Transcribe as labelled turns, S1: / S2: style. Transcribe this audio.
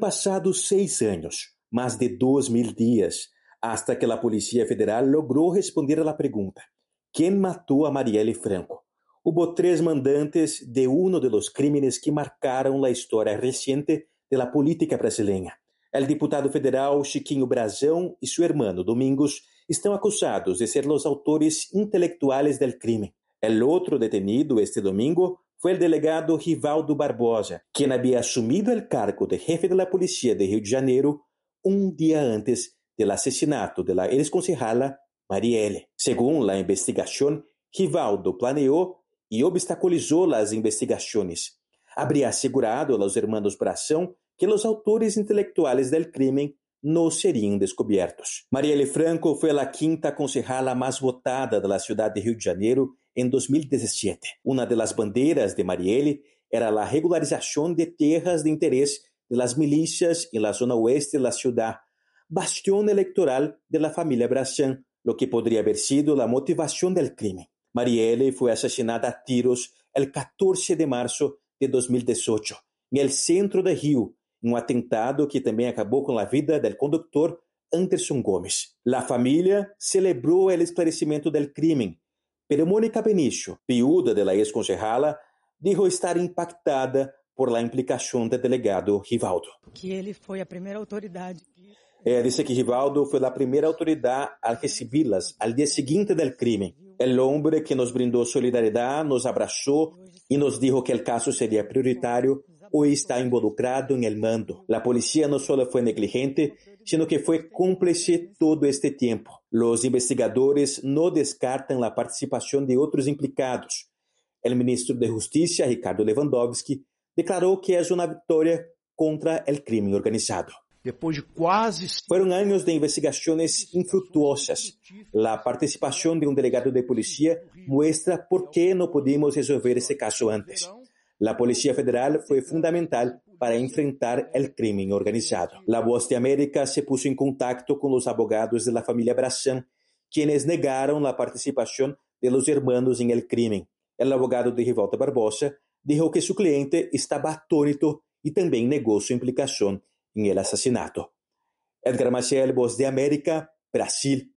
S1: pasado 6 años, más de 2000 días, hasta que la Policía Federal logró responder a la pregunta: ¿quién mató a Marielle Franco? Hubo 3 mandantes de uno de los crímenes que marcaron la historia reciente de la política brasileña. El diputado federal Chiquinho Brazão y su hermano Domingos están acusados de ser los autores intelectuales del crimen. El otro detenido este domingo fue el delegado Rivaldo Barbosa, quien había asumido el cargo de jefe de la policía de Río de Janeiro un día antes del asesinato de la exconcejala Marielle. Según la investigación, Rivaldo planeó y obstaculizó las investigaciones. Habría asegurado a los hermanos Brazão que los autores intelectuales del crimen no serían descubiertos. Marielle Franco fue la 5ª concejala más votada de la ciudad de Río de Janeiro en 2017. Una de las banderas de Marielle era la regularización de tierras de interés de las milicias en la zona oeste de la ciudad, bastión electoral de la familia Brazão, lo que podría haber sido la motivación del crimen. Marielle fue asesinada a tiros el 14 de marzo de 2018 en el centro de Río, un atentado que también acabó con la vida del conductor Anderson Gomes. La familia celebró el esclarecimiento del crimen, pero Mônica Benicio, viuda de la exconcejala, dijo estar impactada por la implicación del delegado Rivaldo.
S2: Que ele foi a primeira autoridade.
S1: Dice que Rivaldo fue la primera autoridad al recibirlas al día siguiente del crimen. El hombre que nos brindó solidaridad, nos abrazó y nos dijo que el caso sería prioritario o está involucrado en el mando. La policía no solo fue negligente, sino que fue cómplice todo este tiempo. Los investigadores no descartan la participación de otros implicados. El ministro de Justicia, Ricardo Lewandowski, declaró que es una victoria contra el crimen organizado. Fueron años de investigaciones infructuosas. La participación de un delegado de policía muestra por qué no pudimos resolver este caso antes. La Policía Federal fue fundamental para enfrentar el crimen organizado. La Voz de América se puso en contacto con los abogados de la familia Brazão, quienes negaron la participación de los hermanos en el crimen. El abogado de Rivaldo Barbosa dijo que su cliente estaba atónito y también negó su implicación en el asesinato. Edgar Maciel, Voz de América, Brasil.